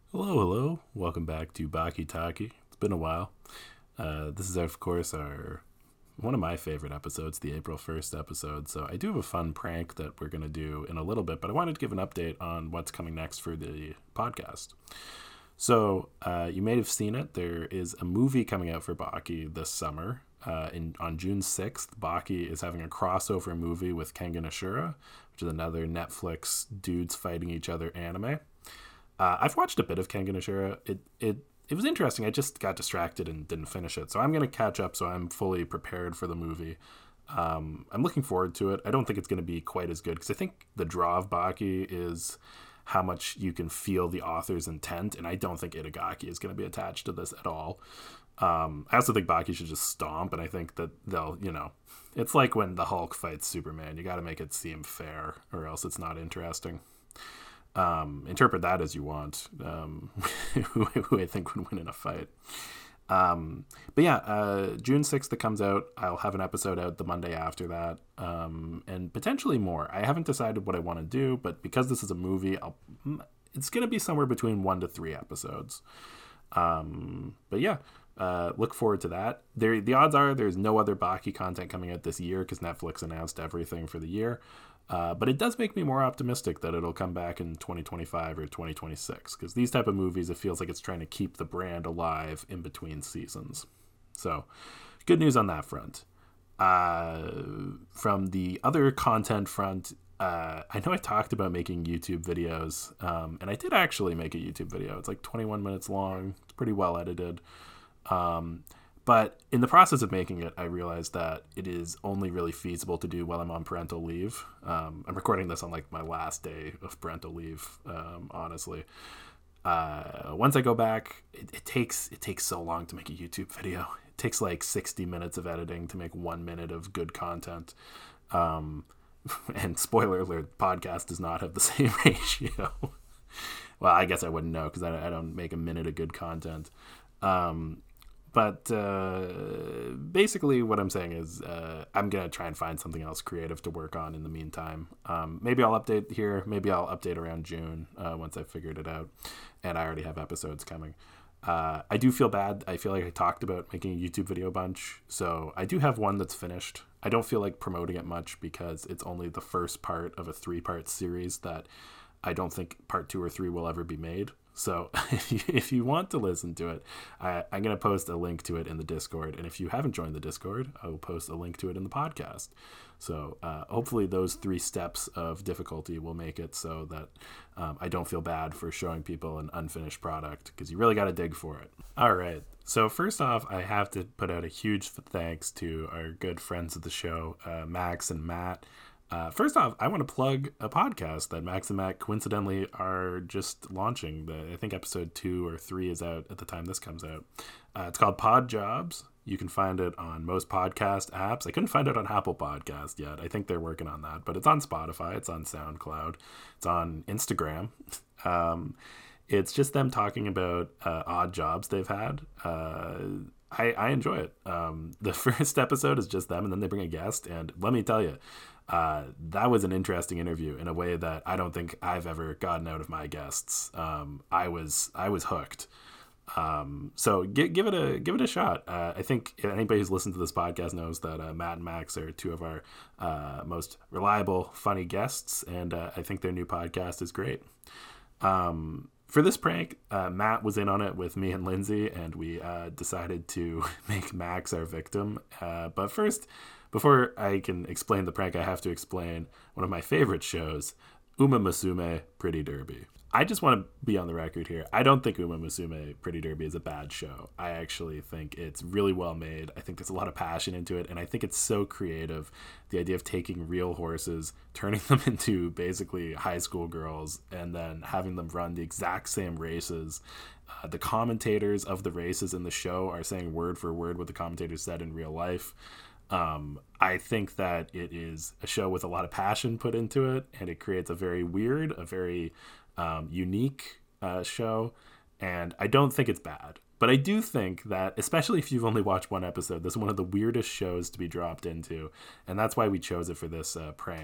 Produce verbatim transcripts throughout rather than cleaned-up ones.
Hello, hello. Welcome back to Baki Taki. It's been a while. Uh, this is, of course, our one of my favorite episodes, the April first episode. So I do have a fun prank that we're going to do in a little bit, but I wanted to give an update on what's coming next for the podcast. So uh, you may have seen it. There is a movie coming out for Baki this summer. Uh, in, on June sixth, Baki is having a crossover movie with Kengan Ashura, which is another Netflix dudes fighting each other anime. Uh, I've watched a bit of Kengan Ashura. It it it was interesting. I just got distracted and didn't finish it. So I'm going to catch up so I'm fully prepared for the movie. Um, I'm looking forward to it. I don't think it's going to be quite as good because I think the draw of Baki is how much you can feel the author's intent, and I don't think Itagaki is going to be attached to this at all. Um, I also think Baki should just stomp, and I think that they'll, you know, it's like when the Hulk fights Superman. You got to make it seem fair, or else it's not interesting. Um, interpret that as you want. Um, who, who I think would win in a fight. Um, but yeah, uh, June sixth it comes out. I'll have an episode out the Monday after that, um, and potentially more. I haven't decided what I want to do, but because this is a movie, I'll, it's going to be somewhere between one to three episodes. Um, but yeah, uh, look forward to that. There, the odds are there's no other Baki content coming out this year because Netflix announced everything for the year. Uh, but it does make me more optimistic that it'll come back in twenty twenty-five or twenty twenty-six because these type of movies, it feels like it's trying to keep the brand alive in between seasons. So good news on that front. Uh, from the other content front, uh, I know I talked about making YouTube videos, um, and I did actually make a YouTube video. It's like twenty-one minutes long. It's pretty well edited. Um, But in the process of making it, I realized that it is only really feasible to do while I'm on parental leave. Um, I'm recording this on like my last day of parental leave, um, honestly. Uh, once I go back, it, it takes it takes so long to make a YouTube video. It takes like sixty minutes of editing to make one minute of good content. Um, and spoiler alert, the podcast does not have the same ratio. Well, I guess I wouldn't know because I, I don't make a minute of good content. Um, But uh, basically what I'm saying is uh, I'm going to try and find something else creative to work on in the meantime. Um, maybe I'll update here. Maybe I'll update around June uh, once I've figured it out. And I already have episodes coming. Uh, I do feel bad. I feel like I talked about making a YouTube video bunch. So I do have one that's finished. I don't feel like promoting it much because it's only the first part of a three-part series that I don't think part two or three will ever be made. So if you, if you want to listen to it, I, I'm going to post a link to it in the Discord. And if you haven't joined the Discord, I will post a link to it in the podcast. So uh, hopefully those three steps of difficulty will make it so that um, I don't feel bad for showing people an unfinished product because you really got to dig for it. All right. So first off, I have to put out a huge thanks to our good friends of the show, uh, Max and Matt. Uh, first off, I want to plug a podcast that Max and Matt coincidentally are just launching. The, I think episode two or three is out at the time this comes out. Uh, it's called Pod Jobs. You can find it on most podcast apps. I couldn't find it on Apple Podcast yet. I think they're working on that, but it's on Spotify. It's on SoundCloud. It's on Instagram. Um, it's just them talking about uh, odd jobs they've had. Uh, I, I enjoy it. Um, the first episode is just them, and then they bring a guest. And let me tell you, uh, that was an interesting interview in a way that I don't think I've ever gotten out of my guests. Um, I was I was hooked. Um, so give, give it a give it a shot. Uh, I think anybody who's listened to this podcast knows that uh, Matt and Max are two of our uh, most reliable, funny guests, and uh, I think their new podcast is great. Um, for this prank, uh, Matt was in on it with me and Lindsay, and we uh, decided to make Max our victim. Uh, but first, before I can explain the prank, I have to explain one of my favorite shows, Uma Musume Pretty Derby. I just want to be on the record here. I don't think Uma Musume Pretty Derby is a bad show. I actually think it's really well made. I think there's a lot of passion into it, and I think it's so creative. The idea of taking real horses, turning them into basically high school girls, and then having them run the exact same races. Uh, the commentators of the races in the show are saying word for word what the commentators said in real life. Um, I think that it is a show with a lot of passion put into it, and it creates a very weird, a very um, unique uh, show, and I don't think it's bad. But I do think that, especially if you've only watched one episode, this is one of the weirdest shows to be dropped into, and that's why we chose it for this uh, prank.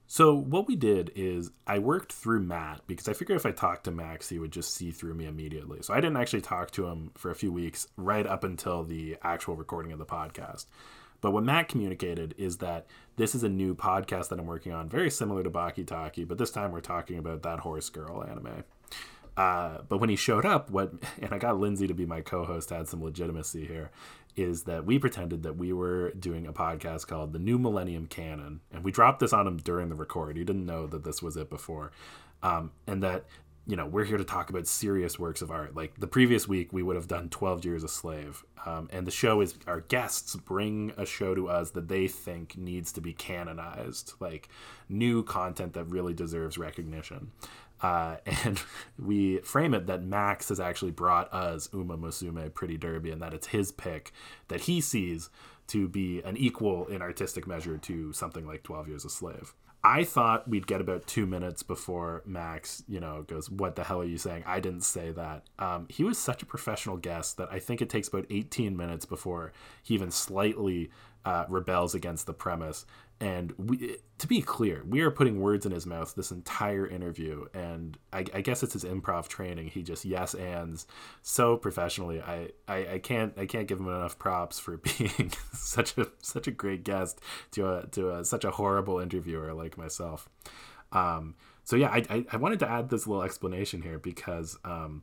So what we did is I worked through Matt because I figured if I talked to Max, he would just see through me immediately. So I didn't actually talk to him for a few weeks right up until the actual recording of the podcast. But what Matt communicated is that this is a new podcast that I'm working on, very similar to Baki Taki, but this time we're talking about That Horse Girl anime. Uh, but when he showed up, what and I got Lindsay to be my co-host, had some legitimacy here, is that we pretended that we were doing a podcast called The New Millennium Canon. And we dropped this on him during the record. He didn't know that this was it before. Um, and that, you know, we're here to talk about serious works of art. Like the previous week, we would have done twelve Years a Slave. Um, and the show is, our guests bring a show to us that they think needs to be canonized, like new content that really deserves recognition. Uh, and we frame it that Max has actually brought us Uma Musume Pretty Derby, and that it's his pick that he sees to be an equal in artistic measure to something like twelve Years a Slave. I thought we'd get about two minutes before Max, you know, goes, "What the hell are you saying? I didn't say that." Um, he was such a professional guest that I think it takes about eighteen minutes before he even slightly uh, rebels against the premise. And we, to be clear, we are putting words in his mouth this entire interview. And I, I guess it's his improv training. He just yes ands so professionally. I, I, I can't I can't give him enough props for being such a such a great guest to a, to a, such a horrible interviewer like myself. Um, so yeah, I, I I wanted to add this little explanation here because um,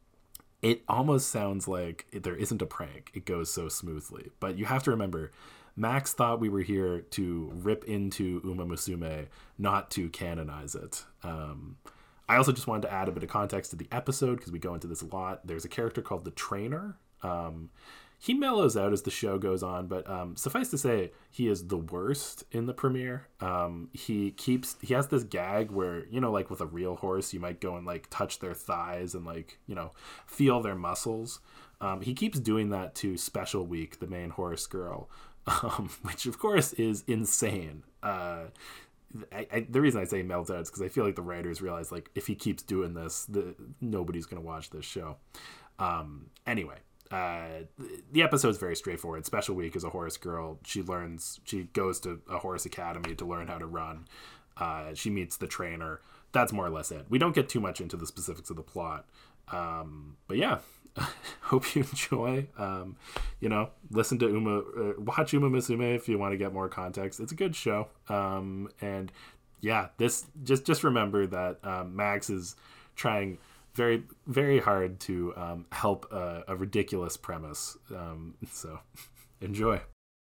it almost sounds like there isn't a prank. It goes so smoothly, but you have to remember, Max thought we were here to rip into Uma Musume, not to canonize it. Um, I also just wanted to add a bit of context to the episode because we go into this a lot. There's a character called the Trainer. Um, he mellows out as the show goes on, but um, suffice to say, he is the worst in the premiere. Um, he keeps he has this gag where, you know, like with a real horse, you might go and like touch their thighs and like, you know, feel their muscles. Um, he keeps doing that to Special Week, the main horse girl. Um, which of course is insane. Uh, I, I, the reason I say melts out is because I feel like the writers realize, like, if he keeps doing this, the, nobody's going to watch this show. Um, anyway, uh, the episode's very straightforward. Special Week is a horse girl. She learns, she goes to a horse academy to learn how to run. Uh, she meets the trainer. That's more or less it. We don't get too much into the specifics of the plot. Um, but yeah. Hope you enjoy. Um, you know, listen to Uma, uh, watch Uma Musume if you want to get more context. It's a good show. Um, and yeah, this just just remember that um, Max is trying very very hard to um, help a, a ridiculous premise. Um, so enjoy.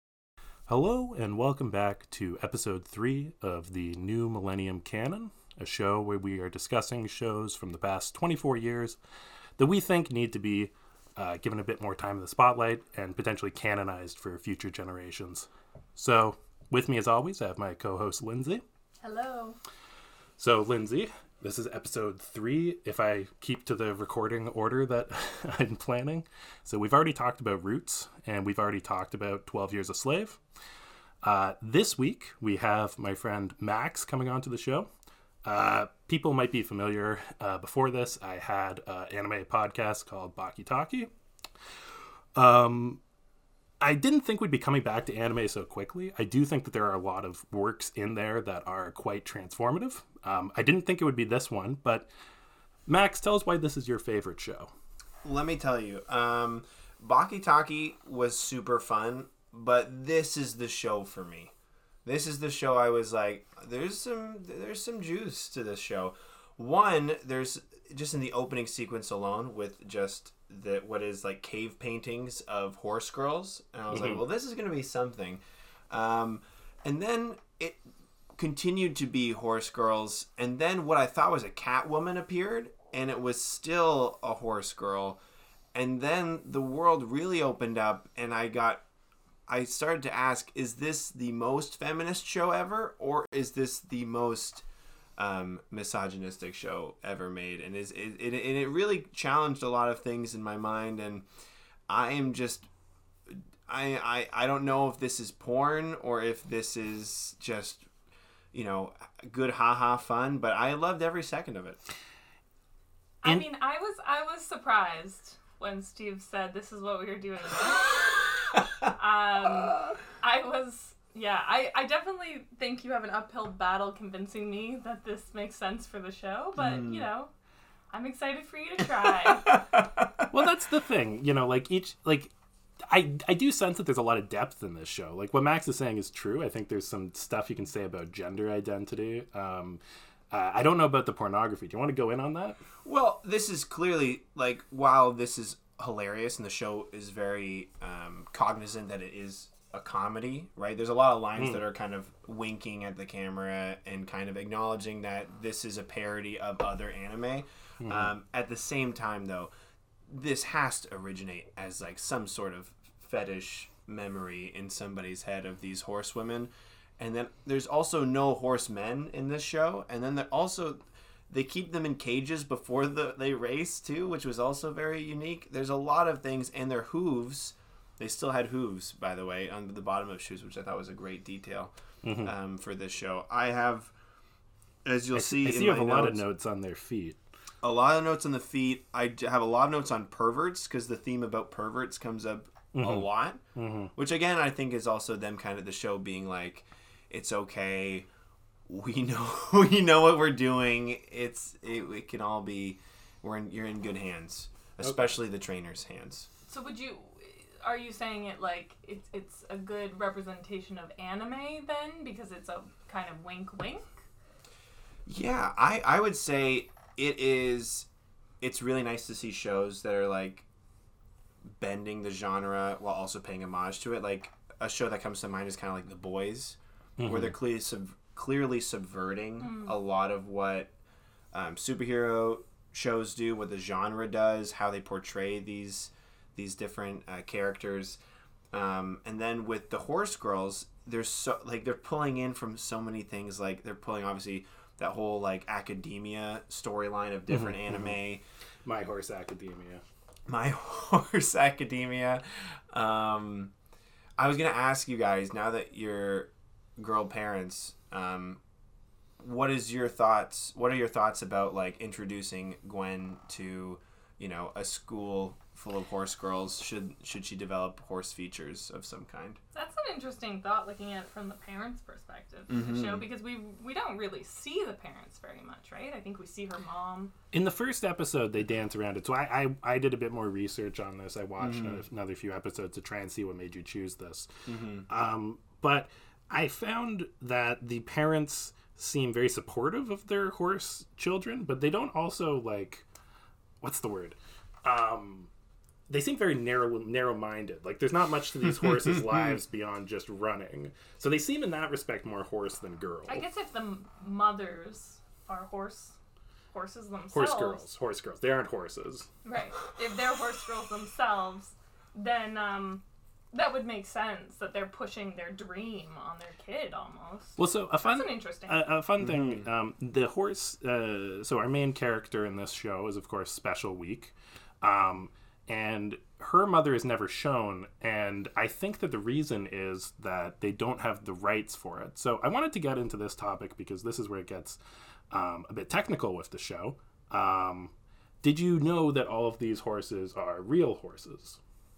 Hello and welcome back to episode three of the New Millennium Canon, a show where we are discussing shows from the past twenty-four years that we think need to be uh, given a bit more time in the spotlight and potentially canonized for future generations. So, with me as always, I have my co-host Lindsay. Hello. So, Lindsay, this is episode three, if I keep to the recording order that I'm planning. So, we've already talked about Roots, and we've already talked about twelve Years a Slave. Uh, this week, we have my friend Max coming on to the show. Uh, people might be familiar. Uh, before this, I had an anime podcast called Baki Taki. Um, I didn't think we'd be coming back to anime so quickly. I do think that there are a lot of works in there that are quite transformative. Um, I didn't think it would be this one, but Max, tell us why this is your favorite show. Let me tell you, um, Baki Taki was super fun, but this is the show for me. This is the show I was like, there's some there's some juice to this show. One, there's just in the opening sequence alone with just the what is like cave paintings of horse girls. And I was mm-hmm. like, well, this is going to be something. Um, and then it continued to be horse girls. And then what I thought was a Catwoman appeared, and it was still a horse girl. And then the world really opened up, and I got... I started to ask, is this the most feminist show ever, or is this the most um, misogynistic show ever made? And is it, it, and it really challenged a lot of things in my mind, and I am just, I, I, I don't know if this is porn or if this is just, you know, good haha fun, but I loved every second of it. I mean, I was I was surprised when Steve said this is what we were doing. um, I was Yeah, I, I definitely think you have an uphill battle convincing me that this makes sense for the show, but, mm. you know, I'm excited for you to try. Well, that's the thing, you know, like each, like, I, I do sense that there's a lot of depth in this show. Like, what Max is saying is true. I think there's some stuff you can say about gender identity. Um, uh, I don't know about the pornography. Do you want to go in on that? Well, this is clearly, like, while this is hilarious and the show is very um, cognizant that it is a comedy, right? There's a lot of lines mm. that are kind of winking at the camera and kind of acknowledging that this is a parody of other anime. Mm. Um, at the same time, though, this has to originate as like some sort of fetish memory in somebody's head of these horsewomen. And then there's also no horsemen in this show. And then they're also, they keep them in cages before the, they race too, which was also very unique. There's a lot of things, and their hooves, they still had hooves, by the way, on the bottom of shoes, which I thought was a great detail mm-hmm. um, for this show. I have, as you'll I, see, I see in you have my a notes, lot of notes on their feet. A lot of notes on the feet. I have a lot of notes on perverts, because the theme about perverts comes up mm-hmm. a lot, mm-hmm. which again I think is also them kind of the show being like, it's okay, we know we know what we're doing. It's it, it can all be, we're in, you're in good hands, especially okay. the trainer's hands. So would you? Are you saying it like it's it's a good representation of anime then, because it's a kind of wink wink? Yeah, I I would say it is. It's really nice to see shows that are like bending the genre while also paying homage to it. Like a show that comes to mind is kind of like The Boys, mm-hmm. where they're clearly sub- clearly subverting mm. a lot of what um, superhero shows do, what the genre does, how they portray these these different uh, characters. Um, and then with the Horse Girls, there's so like they're pulling in from so many things. Like they're pulling obviously that whole like academia storyline of different mm-hmm. anime. My Horse Academia. My Horse Academia. Um, I was gonna ask you guys, now that you're girl parents, um, what is your thoughts? What are your thoughts about like introducing Gwen to, you know, a school full of horse girls? Should should she develop horse features of some kind? That's an interesting thought, looking at it from the parents' perspective of mm-hmm. the show, because we we don't really see the parents very much, right? I think we see her mom. In the first episode, they dance around it. So I I, I did a bit more research on this. I watched mm-hmm. another few episodes to try and see what made you choose this. Mm-hmm. Um, but I found that the parents seem very supportive of their horse children, but they don't also like, what's the word? Um... They seem very narrow, narrow-minded. Like, there's not much to these horses' lives beyond just running. So they seem, in that respect, more horse than girl. I guess if the mothers are horse horses themselves... Horse girls. Horse girls. They aren't horses. Right. If they're horse girls themselves, then um, that would make sense, that they're pushing their dream on their kid, almost. Well, so a fun... That's an interesting... A, a fun thing, um, the horse... Uh, so our main character in this show is, of course, Special Week. Um... And her mother is never shown, and I think that the reason is that they don't have the rights for it. So I wanted to get into this topic because this is where it gets um, a bit technical with the show. Um, did you know that all of these horses are real horses?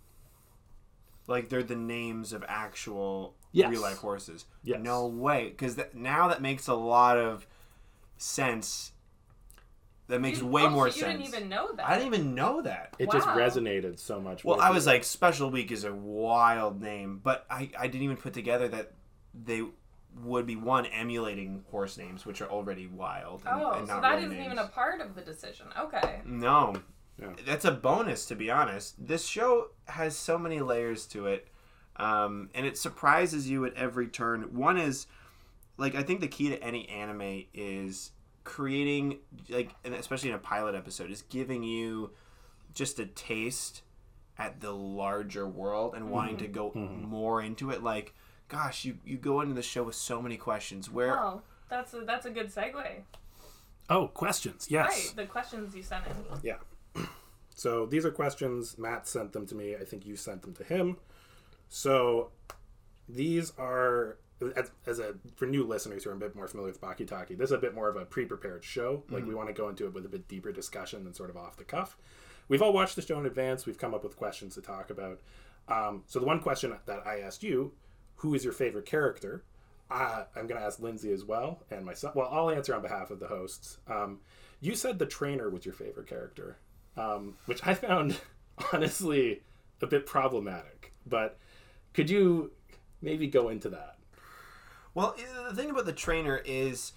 Like they're the names of actual yes. real-life horses? Yes. No way, because th- now that makes a lot of sense. That makes you, way oh, more so you sense. You didn't even know that. I didn't even know that. It wow. just resonated so much. Well, with I was you. like, Special Week is a wild name, but I, I didn't even put together that they would be, one, emulating horse names, which are already wild. And, oh, and not so that real isn't names. even a part of the decision. Okay. No. Yeah. That's a bonus, to be honest. This show has so many layers to it, um, and it surprises you at every turn. One is, like, I think the key to any anime is creating, like, and especially in a pilot episode, is giving you just a taste at the larger world and mm-hmm. wanting to go mm-hmm. more into it. Like, gosh, you, you go into the show with so many questions. Where oh, that's a, that's a good segue. Oh, questions, yes. Right, the questions you sent in. Yeah. So these are questions. Matt sent them to me. I think you sent them to him. So these are... As, as a for new listeners who are a bit more familiar with Bakitaki, this is a bit more of a pre-prepared show. Like mm-hmm. we want to go into it with a bit deeper discussion than sort of off the cuff. We've all watched the show in advance. We've come up with questions to talk about. Um, so the one question that I asked you who is your favorite character? Uh, I'm going to ask Lindsay as well, and myself. Well, I'll answer on behalf of the hosts. Um, you said the trainer was your favorite character, um, which I found, honestly, a bit problematic. But could you maybe go into that? Well, the thing about the trainer is,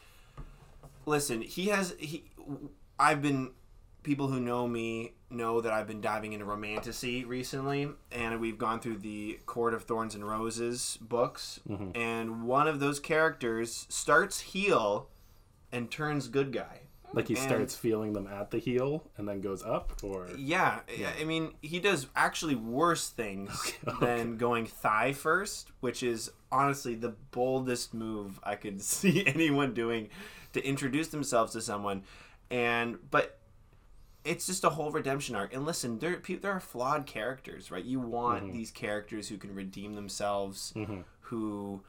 listen, he has... he. I've been... People who know me know that I've been diving into romantasy recently, and we've gone through the Court of Thorns and Roses books, mm-hmm. and one of those characters starts heel and turns good guy. Like he and, starts feeling them at the heel and then goes up, or yeah, yeah. I mean, he does actually worse things okay, than okay. going thigh first, which is honestly the boldest move I could see anyone doing to introduce themselves to someone, and but. It's just a whole redemption arc. And listen, there, there are flawed characters, right? You want mm-hmm. these characters who can redeem themselves, mm-hmm. who,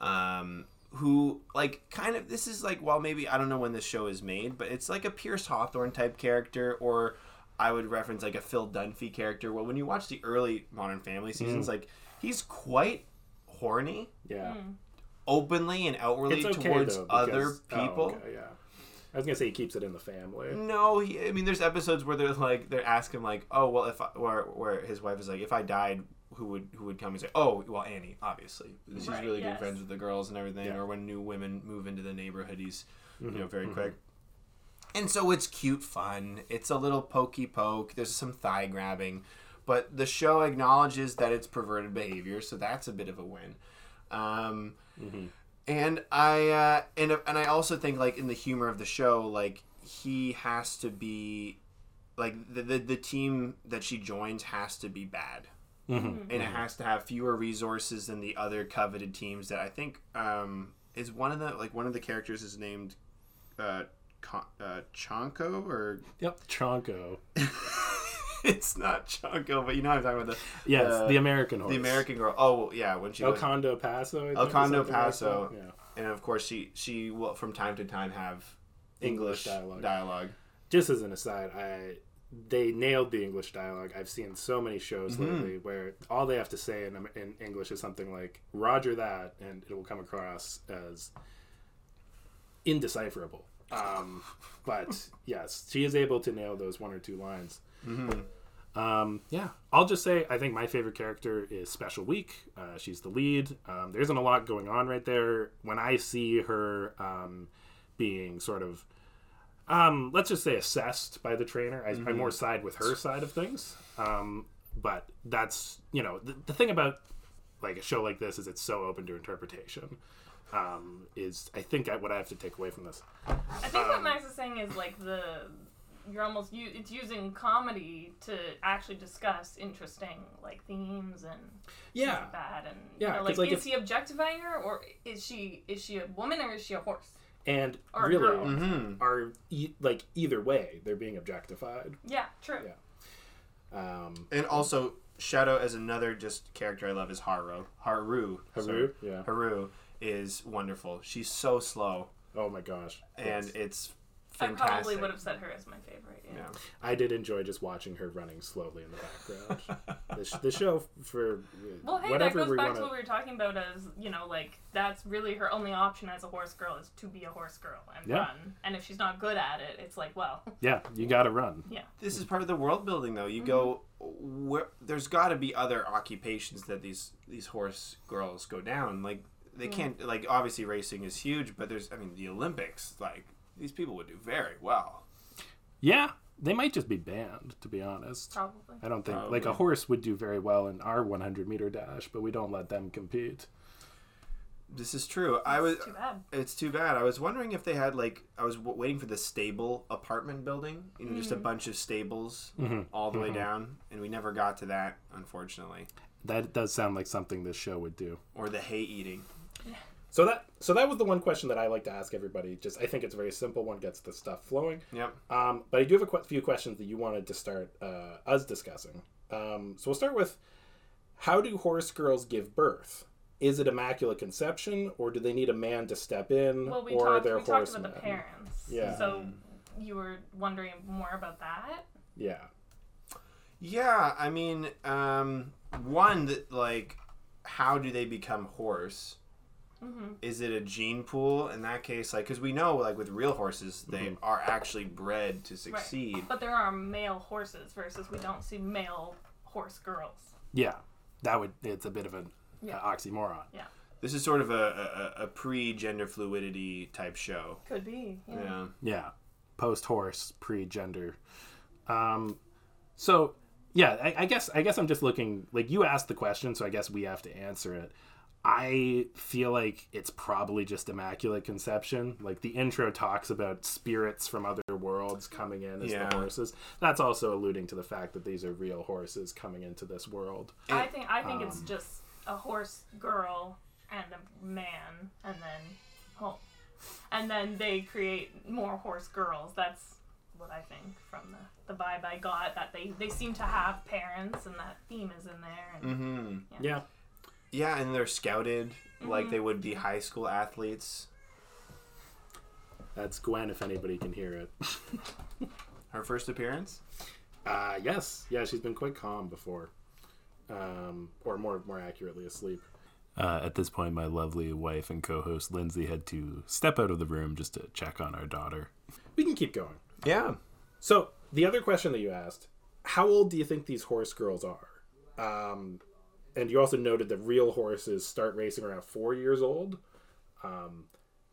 um, who, like, kind of, this is like, well, maybe, I don't know when this show is made, but it's like a Pierce Hawthorne type character, or I would reference like a Phil Dunphy character. Well, when you watch the early Modern Family seasons, mm. like, he's quite horny. Yeah. Mm. Openly and outwardly okay, towards though, other because, people. Oh, okay, yeah. I was gonna say he keeps it in the family. No, he, I mean, there's episodes where they're like, they're asking like, oh, well, if I, where where his wife is like, if I died, who would who would come and say, oh, well, Annie, obviously, she's right, really yes. good friends with the girls and everything. Yeah. Or when new women move into the neighborhood, he's mm-hmm, you know very mm-hmm. quick. And so it's cute fun. It's a little pokey poke. There's some thigh grabbing, but the show acknowledges that it's perverted behavior, so that's a bit of a win. Um, mm-hmm. And I uh, and and I also think like in the humor of the show, like. He has to be like the, the the team that she joins has to be bad, mm-hmm. and it has to have fewer resources than the other coveted teams that I think um, is one of the like one of the characters is named uh, Con- uh, Chonko or yep Chonko. It's not Chonko, but you know what I'm talking about. The yes, uh, the American horse, the American girl. Oh yeah, when she El Condo Paso. El Condo Paso, like yeah. And of course she she will from time to time have. English, English dialogue. dialogue. Just as an aside, I they nailed the English dialogue. I've seen so many shows mm-hmm. lately where all they have to say in, in English is something like "Roger that," and it will come across as indecipherable. Um, but yes, she is able to nail those one or two lines. Mm-hmm. Um, yeah, I'll just say I think my favorite character is Special Week. Uh, she's the lead. Um, there isn't a lot going on right there. When I see her um, being sort of Um, let's just say assessed by the trainer. I, mm-hmm. I more side with her side of things. Um, but that's, you know, the, the thing about like a show like this is it's so open to interpretation. Um, is I think I, what I have to take away from this. I think um, what Max is saying is like the you're almost u- it's using comedy to actually discuss interesting like themes and yeah things like that. And yeah, you know, like, like is he objectifying her or is she is she a woman or is she a horse? And or really, mm-hmm. are e- like either way, they're being objectified. Yeah, true. Yeah. Um, and also, Shadow as another just character I love is Haru. Haru. Haru. Sorry. Yeah. Haru is wonderful. She's so slow. Oh my gosh. And yes. it's fantastic. I probably would have said her as my favorite. Yeah. yeah. I did enjoy just watching her running slowly in the background. the, sh- the show for well, hey, whatever that goes we back wanna... to what we were talking about as you know, like that's really her only option as a horse girl is to be a horse girl and yeah. run. And if she's not good at it, it's like, well, yeah, you got to run. Yeah. This is part of the world building, though. You mm-hmm. go where there's got to be other occupations that these these horse girls go down. Like they mm. can't like obviously racing is huge, but there's I mean the Olympics like. These people would do very well. Yeah, they might just be banned, to be honest. Probably. I don't think... Probably. Like, a horse would do very well in our one hundred meter dash, but we don't let them compete. This is true. I was. Too bad. It's too bad. I was wondering if they had, like... I was w- waiting for the stable apartment building. You know, mm. just a bunch of stables mm-hmm. all the mm-hmm. way down. And we never got to that, unfortunately. That does sound like something this show would do. Or the hay eating. Yeah. So that so that was the one question that I like to ask everybody. Just I think it's a very simple one, gets the stuff flowing. Yep. Um, but I do have a qu- few questions that you wanted to start uh, us discussing. Um, so we'll start with, how do horse girls give birth? Is it immaculate conception, or do they need a man to step in, well, we or talked, are there we horsemen? talked about the parents. Yeah. So you were wondering more about that? Yeah. Yeah, I mean, um, one that like how do they become horse? Mm-hmm. Is it a gene pool in that case? Like, because we know, like with real horses, they mm-hmm. are actually bred to succeed. Right. But there are male horses versus we don't see male horse girls. Yeah, that would. It's a bit of an yeah. uh, oxymoron. Yeah. This is sort of a, a, a pre-gender fluidity type show. Could be. Yeah. Yeah. yeah. Post-horse, pre-gender. Um, so, yeah, I, I guess I guess I'm just looking... Like, you asked the question, so I guess we have to answer it. I feel like it's probably just Immaculate Conception. Like, the intro talks about spirits from other worlds coming in as yeah. the horses. That's also alluding to the fact that these are real horses coming into this world. I think I think um, it's just a horse girl... and a man, and then, oh, and then they create more horse girls. That's what I think from the, the vibe I got, that they, they seem to have parents, and that theme is in there. And, mm-hmm. yeah. yeah. Yeah, and they're scouted mm-hmm. like they would be high school athletes. That's Gwen, if anybody can hear it. Her first appearance? Uh, yes. Yeah, she's been quite calm before. Um, or more, more accurately, asleep. Uh, at this point, my lovely wife and co-host Lindsay had to step out of the room just to check on our daughter. We can keep going. Yeah. So, the other question that you asked, how old do you think these horse girls are? Um, and you also noted that real horses start racing around four years old. Um,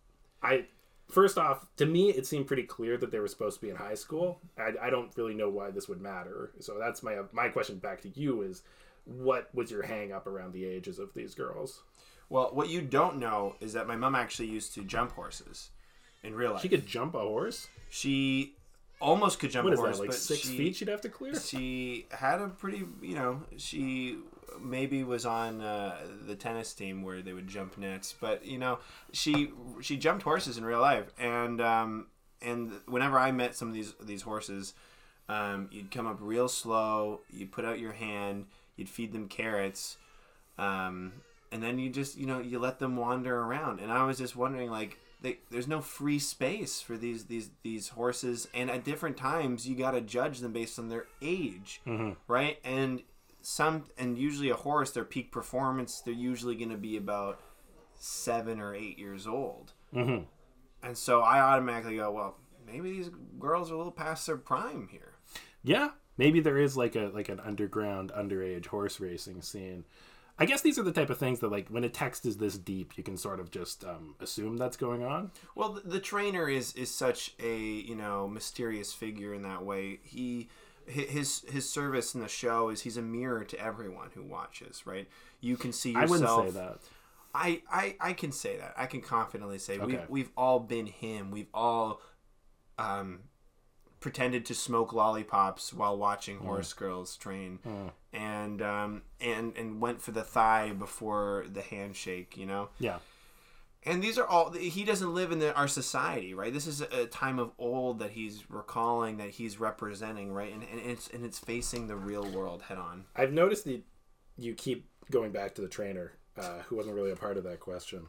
I first off, to me, it seemed pretty clear that they were supposed to be in high school. I, I don't really know why this would matter. So that's my my question back to you is, what was your hang up around the ages of these girls? Well, what you don't know is that my mom actually used to jump horses in real life. She could jump a horse? She almost could jump what a horse. What is that, like but six she, feet she'd have to clear? She had a pretty, you know, she maybe was on uh, the tennis team where they would jump nets. But, you know, she she jumped horses in real life. And um, and whenever I met some of these, these horses, um, you'd come up real slow, you'd put out your hand, you'd feed them carrots, um, and then you just, you know, you let them wander around. And I was just wondering, like, they, there's no free space for these these these horses, and at different times you got to judge them based on their age, mm-hmm. right? And some, and usually a horse, their peak performance, they're usually going to be about seven or eight years old. Mm-hmm. And so I automatically go, well, maybe these girls are a little past their prime here. Yeah. Maybe there is like a like an underground underage horse racing scene. I guess these are the type of things that, like, when a text is this deep, you can sort of just um, assume that's going on. Well, the, the trainer is is such a, you know, mysterious figure in that way. He his his service in the show is he's a mirror to everyone who watches. Right? You can see yourself. I wouldn't say that. I, I, I can say that. I can confidently say okay. we've we've all been him. We've all um. pretended to smoke lollipops while watching mm. horse girls train, mm. and um and and went for the thigh before the handshake, you know. Yeah. And these are all, he doesn't live in the, our society, right? This is a time of old that he's recalling, that he's representing, right? And, and it's and it's facing the real world head on. I've noticed that you keep going back to the trainer, uh, who wasn't really a part of that question.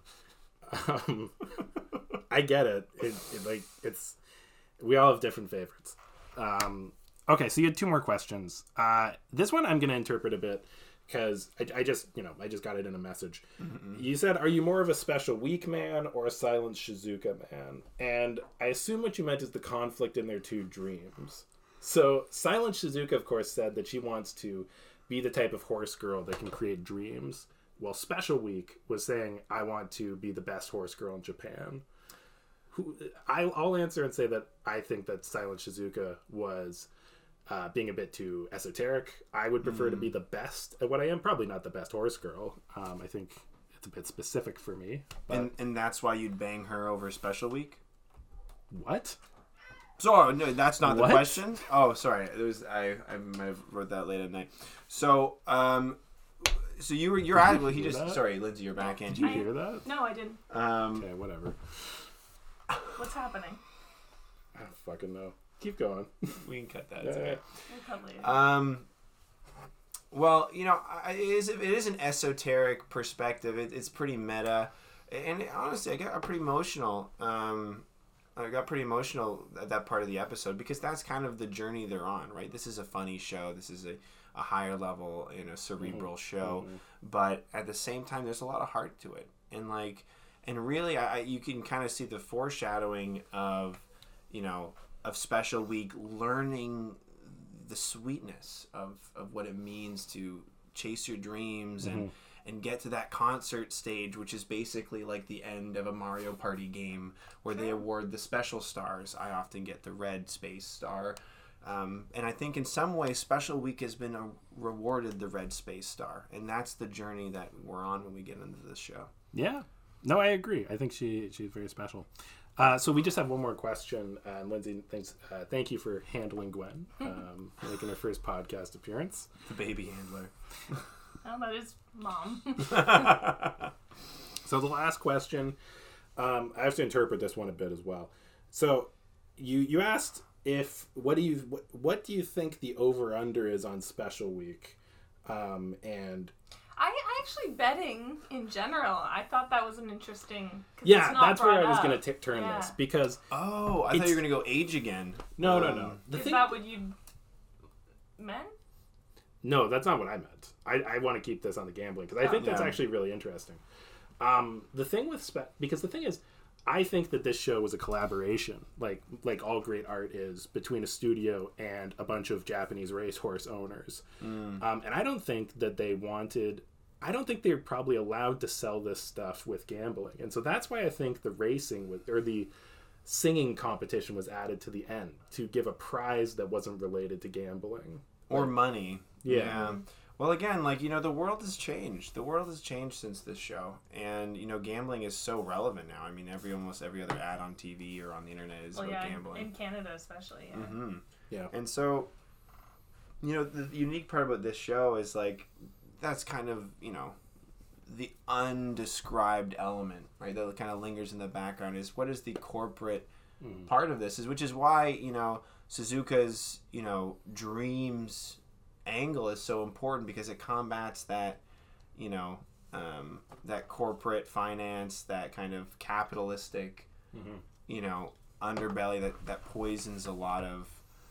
Um, I get it. It, it. Like, it's, we all have different favorites. Um, okay, so you had two more questions. Uh, this one I'm going to interpret a bit, because I, I just, you know, I just got it in a message. Mm-hmm. You said, are you more of a Special Week man or a Silent Shizuka man? And I assume what you meant is the conflict in their two dreams. So Silent Shizuka, of course, said that she wants to be the type of horse girl that can create dreams. Well, Special Week was saying, I want to be the best horse girl in Japan. Who I, I'll answer and say that I think that Silent Shizuka was uh, being a bit too esoteric. I would prefer mm. to be the best at what I am. Probably not the best horse girl. Um, I think it's a bit specific for me. But... And and that's why you'd bang her over Special Week? What? So no, that's not what? the question. Oh, sorry. It was I. I might have wrote that late at night. So um, so you were you're at well he just that? sorry Lindsay you're back in. Did you I, hear that? No, I didn't. Um, okay, whatever. What's happening? I don't fucking know. Keep going. We can cut that. Yeah. Okay. We'll cut later. Um. Well, you know, it is it is an esoteric perspective. It, it's pretty meta, and honestly, I get pretty emotional. Um, I got pretty emotional at that part of the episode because that's kind of the journey they're on, right? This is a funny show. This is a, a higher level, you know, cerebral mm-hmm. show, mm-hmm. but at the same time, there's a lot of heart to it, and like, and really, I, you can kind of see the foreshadowing of, you know, of Special Week learning the sweetness of, of what it means to chase your dreams mm-hmm. and and get to that concert stage, which is basically like the end of a Mario Party game where they award the special stars. I often get the red space star. Um, and I think in some ways Special Week has been a, rewarded the red space star. And that's the journey that we're on when we get into this show. Yeah. No, I agree. I think she she's very special. Uh, so we just have one more question. Uh, and Lindsay, thanks. Uh, thank you for handling Gwen, um, making her first podcast appearance. The baby handler. Oh, that is mom. So the last question, um, I have to interpret this one a bit as well. So you you asked if what do you what, what do you think the over under is on Special Week, um, and I actually betting in general. I thought that was an interesting. Yeah, that's where I was going to turn yeah. this because oh, I thought you were going to go age again. No, um, no, no. The is thing, that what you meant? No, that's not what I meant. I, I want to keep this on the gambling because I think that's yeah. actually really interesting. Um, the thing with spe- because the thing is, I think that this show was a collaboration, like like all great art is, between a studio and a bunch of Japanese racehorse owners. Mm. Um, and I don't think that they wanted. I don't think they're probably allowed to sell this stuff with gambling, and so that's why I think the racing was, or the singing competition was added to the end to give a prize that wasn't related to gambling or like, money. Yeah. yeah. Well, again, like, you know, the world has changed. The world has changed since this show. And, you know, gambling is so relevant now. I mean, every almost every other ad on T V or on the internet is well, about yeah, gambling. In Canada especially, yeah. Mm-hmm. Yeah. And so, you know, the unique part about this show is, like, that's kind of, you know, the undescribed element, right? That kind of lingers in the background is what is the corporate mm. part of this, is which is why, you know, Suzuka's, you know, dreams angle is so important because it combats that, you know, um, that corporate finance, that kind of capitalistic, mm-hmm. you know, underbelly that, that poisons a lot of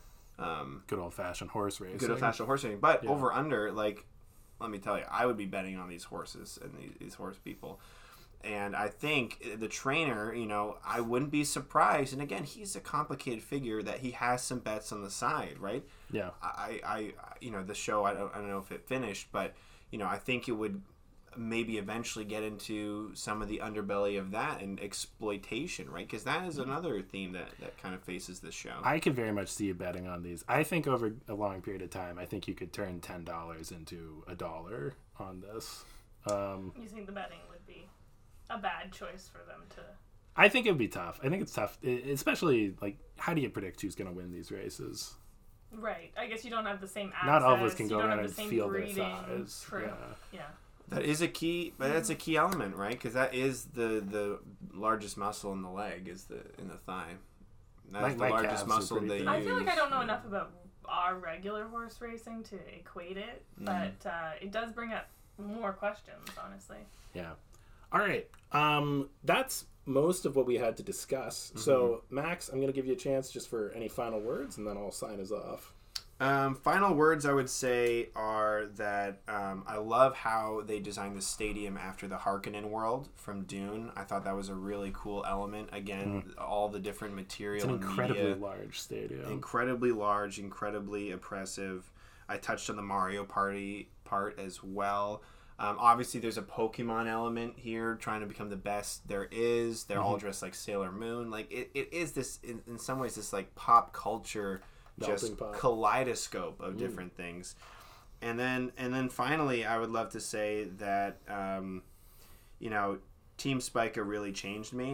um, good old fashioned horse racing. Good old fashioned horse racing, but yeah. over under, like, let me tell you, I would be betting on these horses and these, these horse people. And I think the trainer, you know, I wouldn't be surprised. And again, he's a complicated figure that he has some bets on the side, right? Yeah. I, I, you know, the show, I don't, I don't know if it finished, but, you know, I think it would maybe eventually get into some of the underbelly of that and exploitation, right? Because that is another theme that, that kind of faces this show. I could very much see you betting on these. I think over a long period of time, I think you could turn ten dollars into a dollar on this. Um, you think the betting would be a bad choice for them to... I think it would be tough. I think it's tough, especially, like, how do you predict who's going to win these races? Right. I guess you don't have the same access. Not all of us can go around and the feel breeding. their thighs. True. Yeah. yeah. That is a key, but that's a key element, right? Because that is the, the largest muscle in the leg, is the in the thigh. That's like, the largest muscle they big. use. I feel like I don't know enough about our regular horse racing to equate it, Mm. but uh, it does bring up more questions, honestly. Yeah. All right. Um, that's most of what we had to discuss. Mm-hmm. So, Max, I'm going to give you a chance just for any final words, and then I'll sign us off. Um, final words I would say are that um, I love how they designed the stadium after the Harkonnen world from Dune. I thought that was a really cool element. Again, mm. all the different material. It's an and incredibly media, large stadium. Incredibly large, incredibly oppressive. I touched on the Mario Party part as well. Um, obviously, there's a Pokemon element here, trying to become the best there is. They're mm-hmm. all dressed like Sailor Moon. Like it, it is this in, in some ways this like pop culture. Just pop. Kaleidoscope of different mm. things. And then and then finally I would love to say that um, you know, Team Spica really changed me,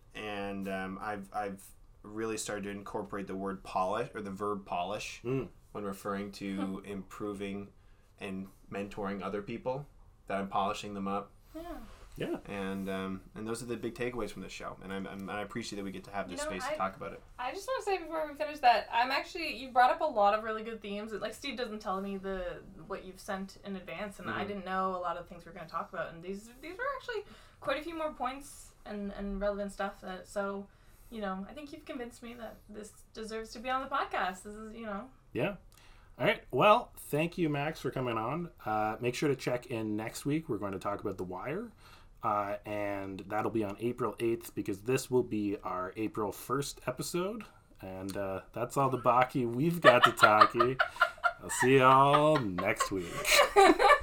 and um, I've I've really started to incorporate the word polish or the verb polish mm. when referring to improving and mentoring other people, that I'm polishing them up. Yeah. Yeah. And um, and those are the big takeaways from this show, and I'm, I'm and I appreciate that we get to have this you know, space I, to talk about it. I just want to say before we finish that I'm actually you brought up a lot of really good themes. Like Steve doesn't tell me the what you've sent in advance, and mm-hmm. I didn't know a lot of things we're going to talk about. And these these were actually quite a few more points and, and relevant stuff. That, so you know, I think you've convinced me that this deserves to be on the podcast. This is, you know. Yeah. All right. Well, thank you, Max, for coming on. Uh, make sure to check in next week. We're going to talk about The Wire. Uh, and that'll be on April eighth because this will be our April first episode. And uh, that's all the Baki we've got to talkie. I'll see y'all next week.